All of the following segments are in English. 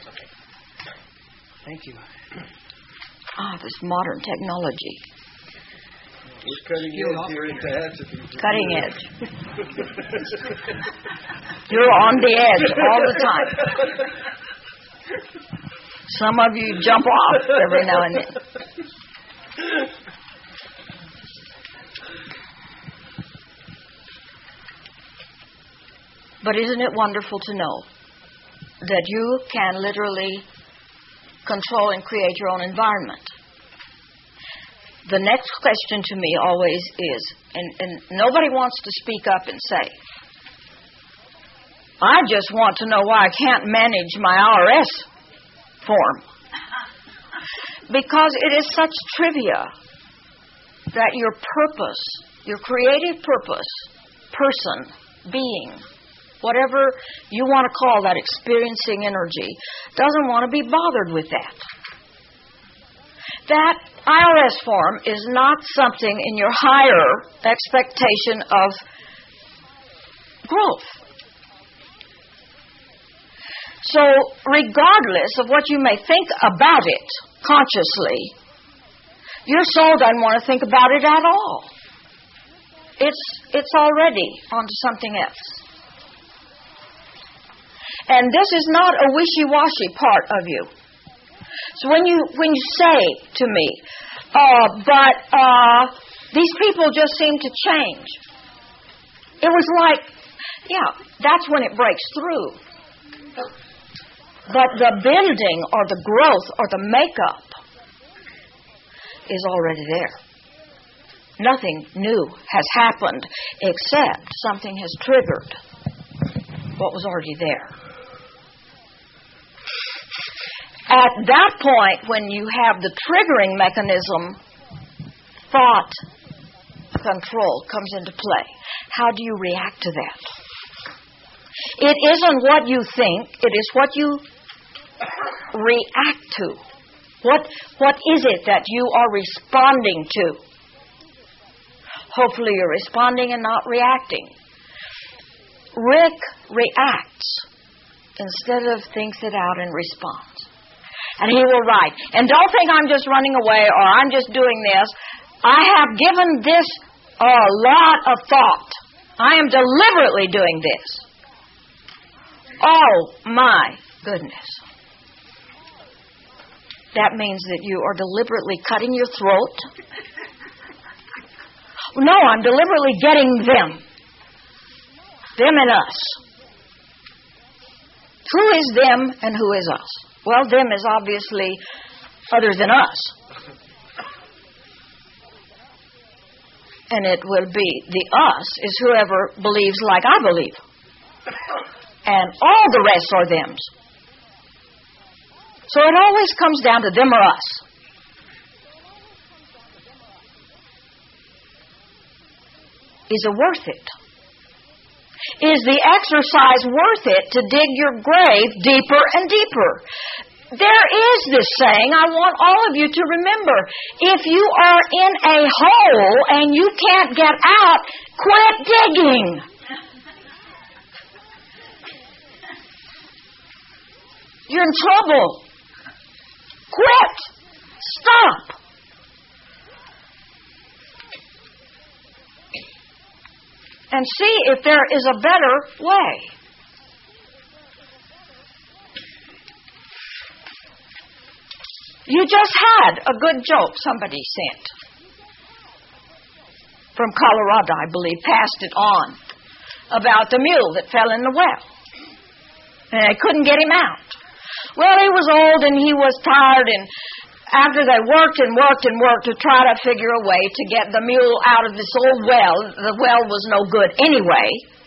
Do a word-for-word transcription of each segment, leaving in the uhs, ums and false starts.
Thank you. Ah, this modern technology. We're cutting edge here at Tehachapi. Cutting edge. You're on the edge all the time. Some of you jump off every now and then. But isn't it wonderful to know that you can literally control and create your own environment? The next question to me always is, and, and nobody wants to speak up and say, I just want to know why I can't manage my I R S form. Because it is such trivia that your purpose, your creative purpose, person, being, whatever you want to call that experiencing energy, doesn't want to be bothered with that. That I R S form is not something in your higher expectation of growth. So regardless of what you may think about it consciously, your soul doesn't want to think about it at all. It's it's already onto something else. And this is not a wishy-washy part of you. So when you when you say to me, uh, but uh, these people just seem to change, it was like, yeah, that's when it breaks through. But the building or the growth or the makeup is already there. Nothing new has happened except something has triggered what was already there. At that point, when you have the triggering mechanism, thought control comes into play. How do you react to that? It isn't what you think, it is what you react to. What, what is it that you are responding to? Hopefully you're responding and not reacting. Rick reacts instead of thinks it out and responds. And he will write. And don't think I'm just running away or I'm just doing this. I have given this a lot of thought. I am deliberately doing this. Oh, my goodness. That means that you are deliberately cutting your throat. No, I'm deliberately getting them. Them and us. Who is them and who is us? Well, them is obviously other than us. And it will be the us is whoever believes like I believe. And all the rest are thems. So it always comes down to them or us. Is it worth it? Is the exercise worth it to dig your grave deeper and deeper? There is this saying I want all of you to remember. If you are in a hole and you can't get out, quit digging. You're in trouble. Quit. Stop. And see if there is a better way. You just had a good joke somebody sent. From Colorado, I believe, passed it on. About the mule that fell in the well. And they couldn't get him out. Well, he was old and he was tired, and after they worked and worked and worked to try to figure a way to get the mule out of this old well, the well was no good anyway,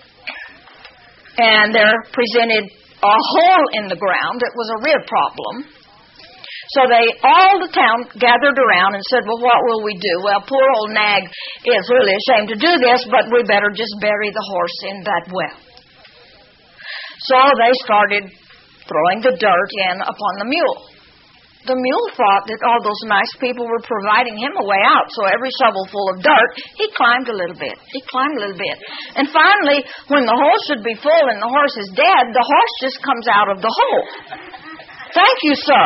and there presented a hole in the ground that was a real problem. So they, all the town gathered around and said, well, what will we do? Well, poor old Nag is really ashamed to do this, but we better just bury the horse in that well. So they started throwing the dirt in upon the mule. The mule thought that all those nice people were providing him a way out, so every shovelful of dirt, he climbed a little bit. He climbed a little bit. And finally, when the hole should be full and the horse is dead, the horse just comes out of the hole. Thank you, sir.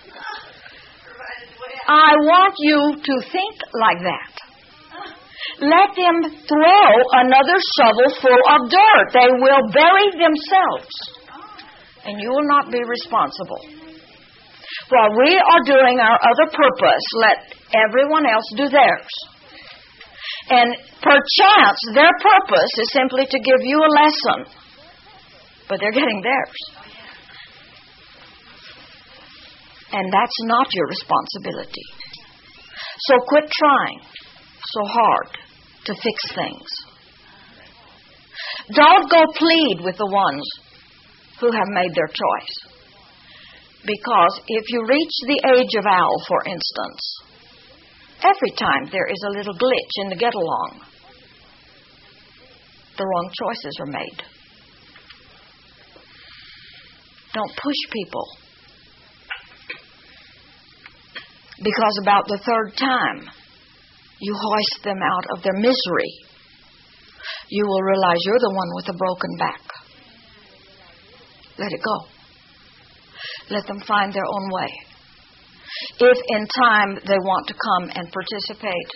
I want you to think like that. Let them throw another shovel full of dirt. They will bury themselves. And you will not be responsible. While we are doing our other purpose, let everyone else do theirs. And perchance their purpose is simply to give you a lesson. But they're getting theirs. And that's not your responsibility. So quit trying so hard to fix things. Don't go plead with the ones who have made their choice. Because if you reach the age of Al, for instance, every time there is a little glitch in the get-along, the wrong choices are made. Don't push people. Because about the third time, you hoist them out of their misery, you will realize you're the one with a broken back. Let it go. Let them find their own way. If in time they want to come and participate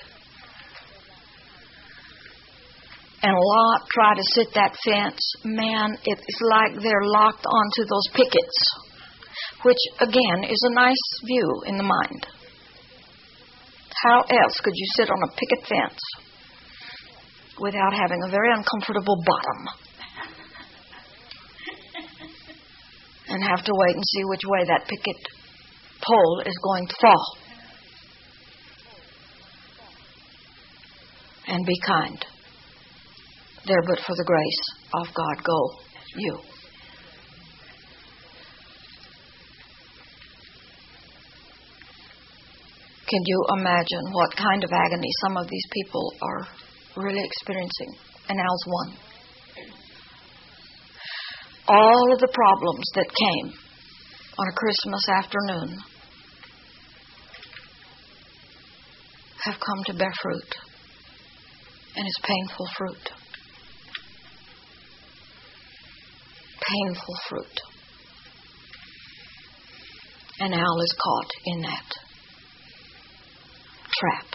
and lot try to sit that fence, man, it's like they're locked onto those pickets, which again is a nice view in the mind. How else could you sit on a picket fence without having a very uncomfortable bottom and have to wait and see which way that picket pole is going to fall? And be kind. There but for the grace of God go you. Can you imagine what kind of agony some of these people are really experiencing? And Al's one. All of the problems that came on a Christmas afternoon have come to bear fruit. And it's painful fruit. Painful fruit. And Al is caught in that trap.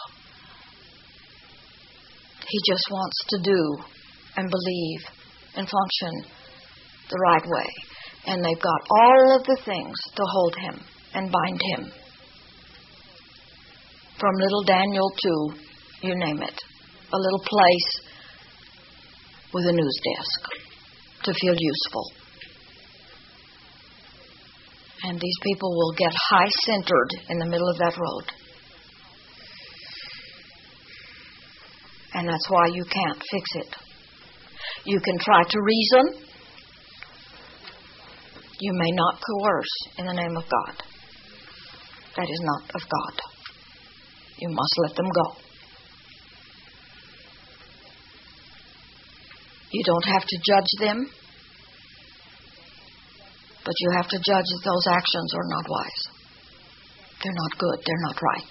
He just wants to do and believe and function the right way. And they've got all of the things to hold him and bind him. From little Daniel to, you name it, a little place with a news desk to feel useful. And these people will get high-centered in the middle of that road. And that's why you can't fix it. You can try to reason. You may not coerce in the name of God. That is not of God. You must let them go. You don't have to judge them, but you have to judge that those actions are not wise. They're not good. They're not right.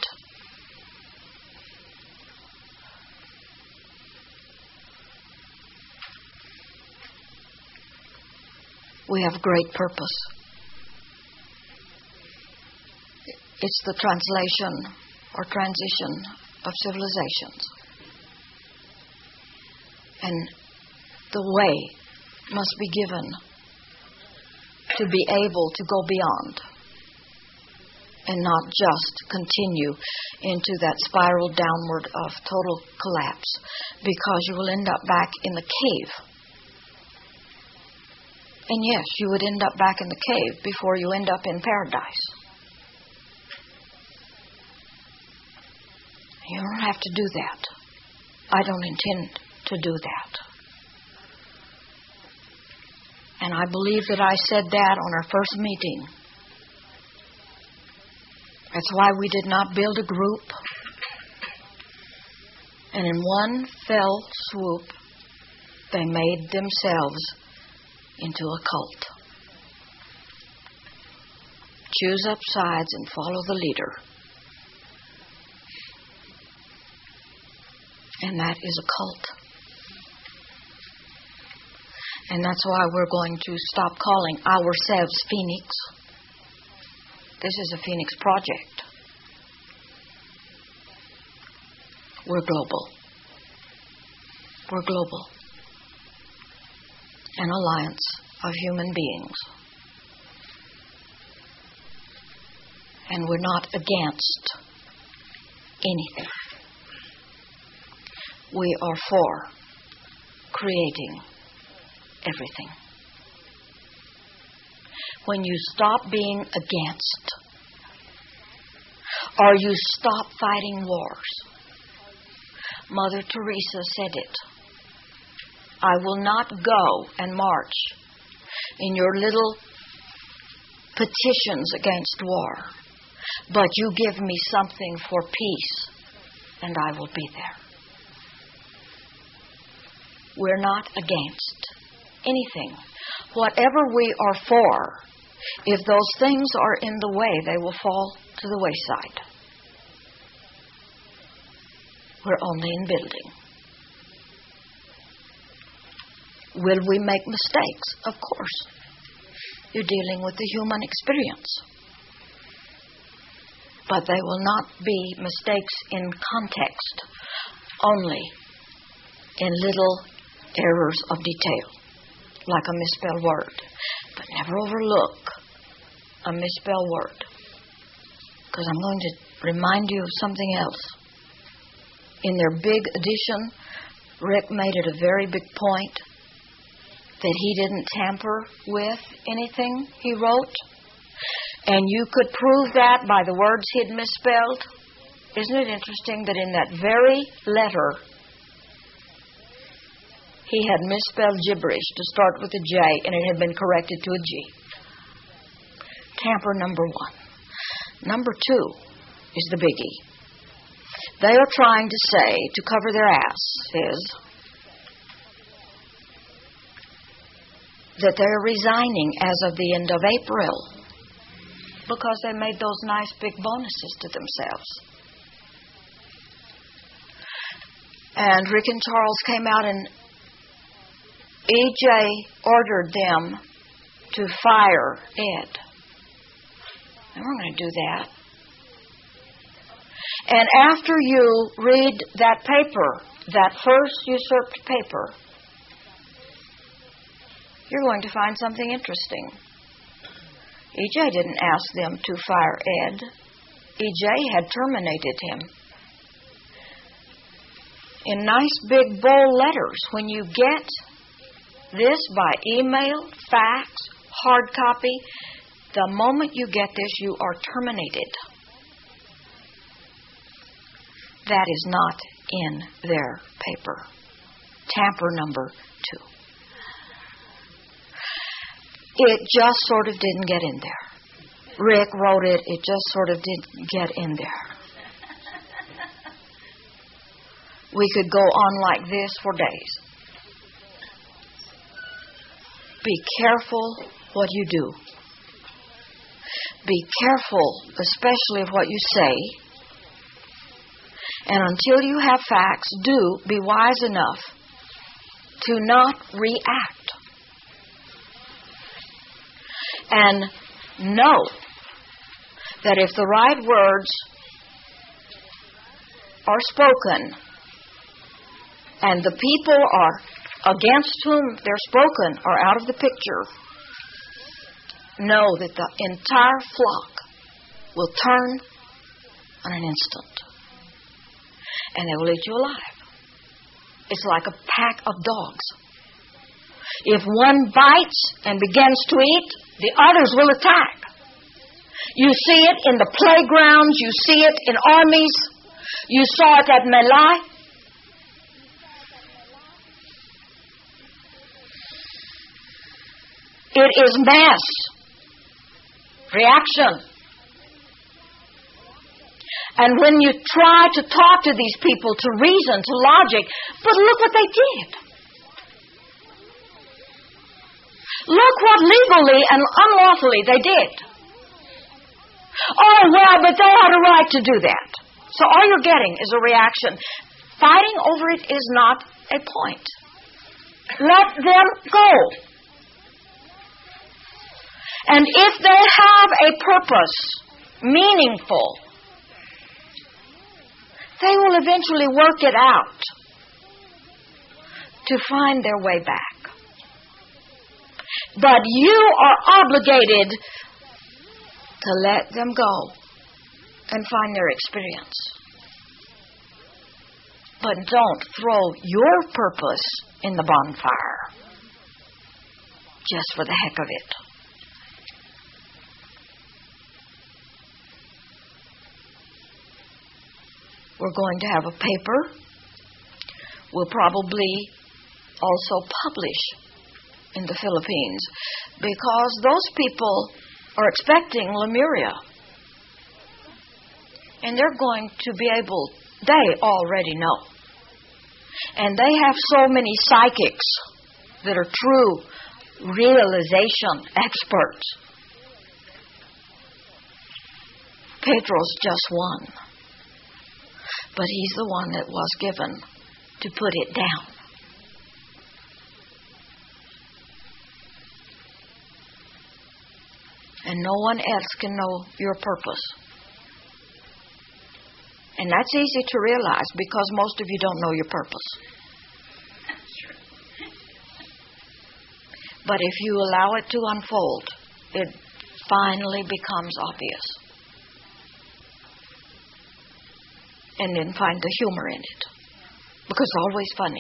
We have great purpose. It's the translation or transition of civilizations. And the way must be given to be able to go beyond and not just continue into that spiral downward of total collapse, because you will end up back in the cave. And yes, you would end up back in the cave before you end up in paradise. You don't have to do that. I don't intend to do that. And I believe that I said that on our first meeting. That's why we did not build a group. And in one fell swoop, they made themselves into a cult. Choose up sides and follow the leader. And that is a cult. And that's why we're going to stop calling ourselves Phoenix This is a Phoenix Project. We're global. We're global. An alliance of human beings. And we're not against anything. We are for creating everything. When you stop being against, or you stop fighting wars, Mother Teresa said it. I will not go and march in your little petitions against war, but you give me something for peace, and I will be there. We're not against anything. Whatever we are for, if those things are in the way, they will fall to the wayside. We're only in building. Will we make mistakes? Of course. You're dealing with the human experience. But they will not be mistakes in context, only in little errors of detail, like a misspelled word. But never overlook a misspelled word, because I'm going to remind you of something else. In their big edition, Rick made it a very big point that he didn't tamper with anything he wrote. And you could prove that by the words he'd misspelled. Isn't it interesting that in that very letter, he had misspelled gibberish to start with a J, and it had been corrected to a G. Tamper number one. Number two is the biggie. They are trying to say, to cover their asses, that they're resigning as of the end of April because they made those nice big bonuses to themselves. And Rick and Charles came out and E J ordered them to fire Ed. They weren't going to do that. And after you read that paper, that first usurped paper, you're going to find something interesting. E J didn't ask them to fire Ed. E J had terminated him. In nice big bold letters, when you get this by email, fax, hard copy, the moment you get this, you are terminated. That is not in their paper. Tamper number two. It just sort of didn't get in there. Rick wrote it. It just sort of didn't get in there. We could go on like this for days. Be careful what you do. Be careful, especially of what you say. And until you have facts, do be wise enough to not react. And know that if the right words are spoken and the people are against whom they're spoken are out of the picture, know that the entire flock will turn on an instant. And they will eat you alive. It's like a pack of dogs. If one bites and begins to eat, the others will attack. You see it in the playgrounds. You see it in armies. You saw it at My Lai. It is mass reaction. And when you try to talk to these people, to reason, to logic, but look what they did. Look what legally and unlawfully they did. Oh, well, but they had a right to do that. So all you're getting is a reaction. Fighting over it is not a point. Let them go. And if they have a purpose meaningful, they will eventually work it out to find their way back. But you are obligated to let them go and find their experience. But don't throw your purpose in the bonfire just for the heck of it. We're going to have a paper. We'll probably also publish in the Philippines because those people are expecting Lemuria. And they're going to be able, they already know. And they have so many psychics that are true realization experts. Pedro's just one. But he's the one that was given to put it down. And no one else can know your purpose. And that's easy to realize because most of you don't know your purpose. But if you allow it to unfold, it finally becomes obvious. And then find the humor in it. Because it's always funny.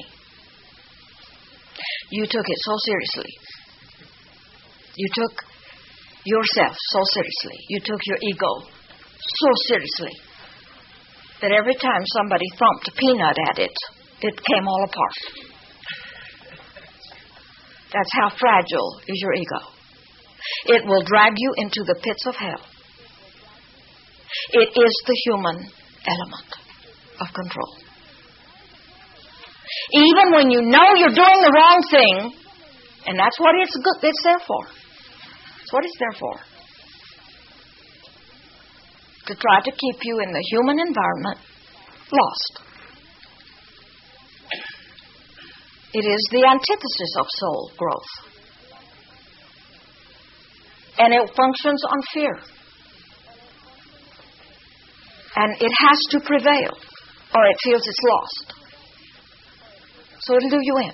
You took it so seriously. You took yourself so seriously. You took your ego so seriously that every time somebody thumped a peanut at it, it came all apart. That's how fragile is your ego. It will drag you into the pits of hell. It is the human element of control. Even when you know you're doing the wrong thing, and that's what it's good, it's there for. That's what it's there for. To try to keep you in the human environment lost. It is the antithesis of soul growth. And it functions on fear. And it has to prevail, or it feels it's lost. So it'll do you in.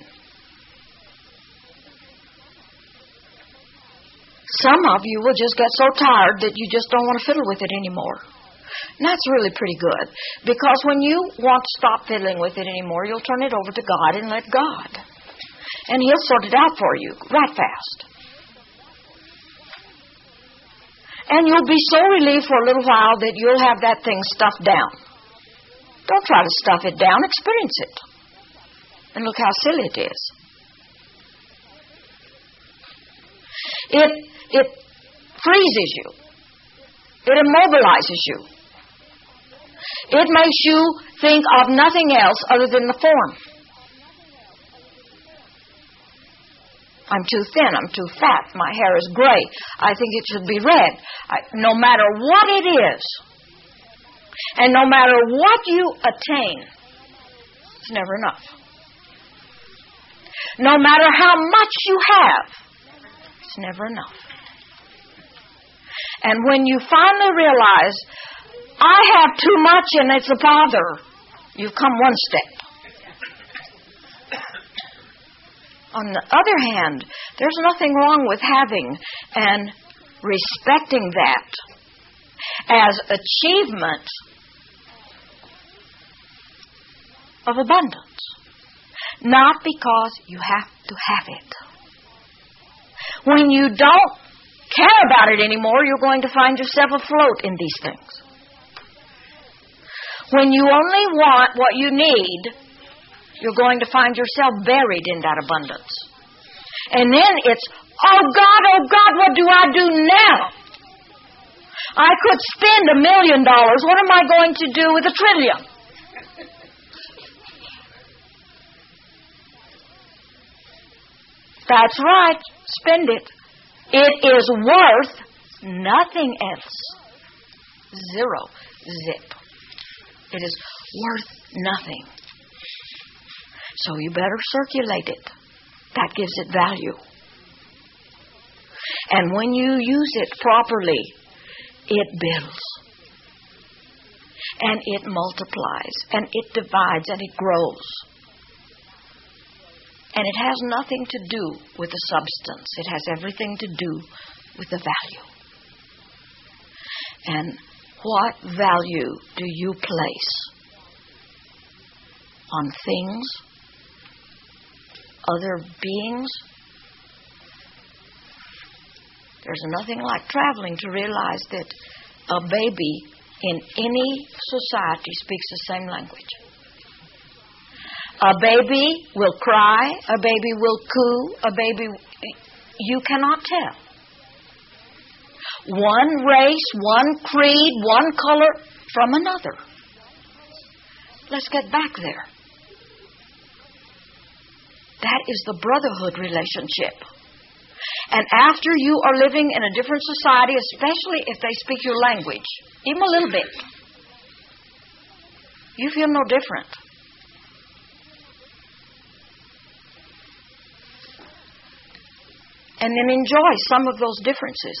Some of you will just get so tired that you just don't want to fiddle with it anymore. And that's really pretty good. Because when you want to stop fiddling with it anymore, you'll turn it over to God and let God. And He'll sort it out for you right fast. And you'll be so relieved for a little while that you'll have that thing stuffed down. Don't try to stuff it down. Experience it. And look how silly it is. It, it freezes you. It immobilizes you. It makes you think of nothing else other than the form. I'm too thin. I'm too fat. My hair is gray. I think it should be red. I, no matter what it is, and no matter what you attain, it's never enough. No matter how much you have, it's never enough. And when you finally realize, I have too much and it's a bother, you've come one step. On the other hand, there's nothing wrong with having and respecting that as achievement of abundance. Not because you have to have it. When you don't care about it anymore, you're going to find yourself afloat in these things. When you only want what you need, you're going to find yourself buried in that abundance. And then it's, oh God, oh God, what do I do now? I could spend a million dollars. What am I going to do with a trillion? That's right. Spend it. It is worth nothing else. Zero. Zip. It is worth nothing. So you better circulate it. That gives it value. And when you use it properly, it builds. And it multiplies. And it divides and it grows. And it has nothing to do with the substance. It has everything to do with the value. And what value do you place on things, other beings? There's nothing like traveling to realize that a baby in any society speaks the same language. A baby will cry, a baby will coo, a baby... You cannot tell. One race, one creed, one color from another. Let's get back there. That is the brotherhood relationship. And after you are living in a different society, especially if they speak your language, even a little bit, you feel no different. And then enjoy some of those differences.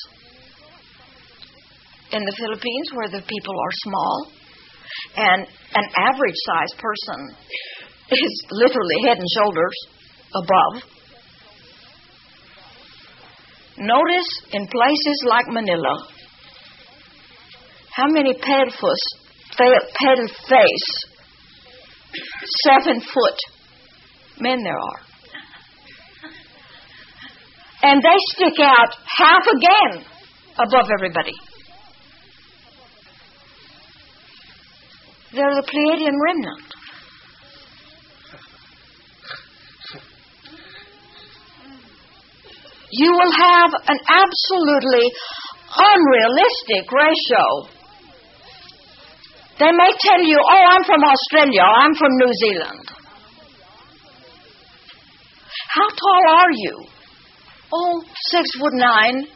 In the Philippines, where the people are small, and an average-sized person is literally head and shoulders above. Notice in places like Manila, how many pale-face, pale-face, seven-foot men there are. And they stick out half again above everybody. They're the Pleiadian remnant. You will have an absolutely unrealistic ratio. They may tell you, oh, I'm from Australia, or I'm from New Zealand. How tall are you? Oh, six foot nine,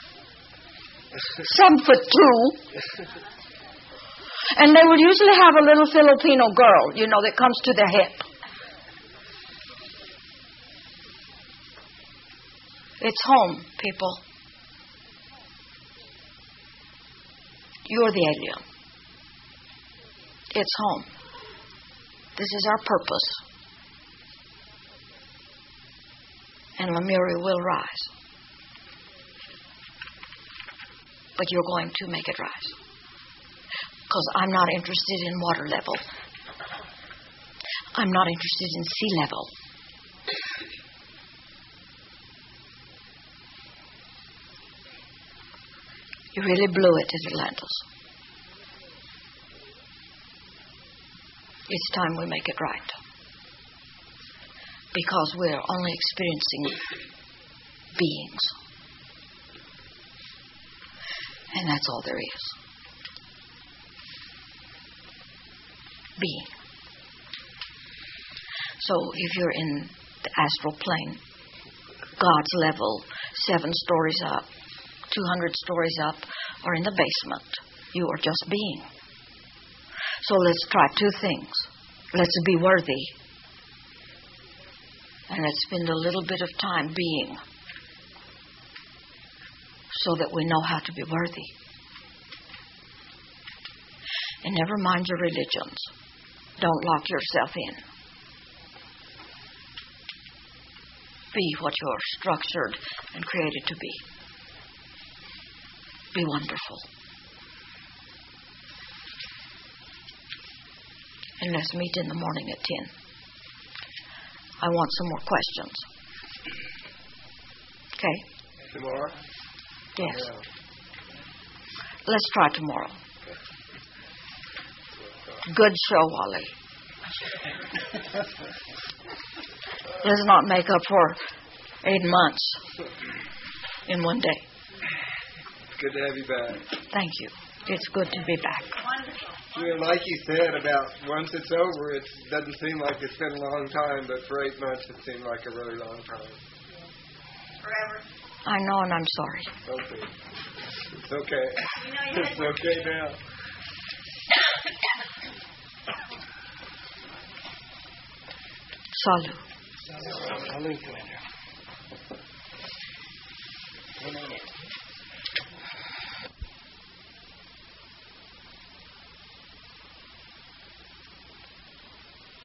seven foot two. And they will usually have a little Filipino girl, you know, that comes to their hip. It's home, people. You're the alien. It's home. This is our purpose. And Lemuria will rise. But you're going to make it rise. Because I'm not interested in water level. I'm not interested in sea level. You really blew it at Atlantis. It's time we make it right. Because we're only experiencing beings. And that's all there is. Being. So if you're in the astral plane, God's level, seven stories up, two hundred stories up, or in the basement, you are just being. So let's try two things. Let's be worthy. And let's spend a little bit of time being so that we know how to be worthy. And never mind your religions. Don't lock yourself in. Be what you're structured and created to be. Be wonderful. And let's meet in the morning at ten. I want some more questions. Okay? Tomorrow? Yes. Yeah. Let's try tomorrow. Good show, Wally. Let's not make up for eight months in one day. Good to have you back. Thank you. It's good to be back. Yeah, like you said, about once it's over, it doesn't seem like it's been a long time, but for eight months it seemed like a really long time. Forever. I know, and I'm sorry. Okay. It's okay. It's okay now. Salut. Salut.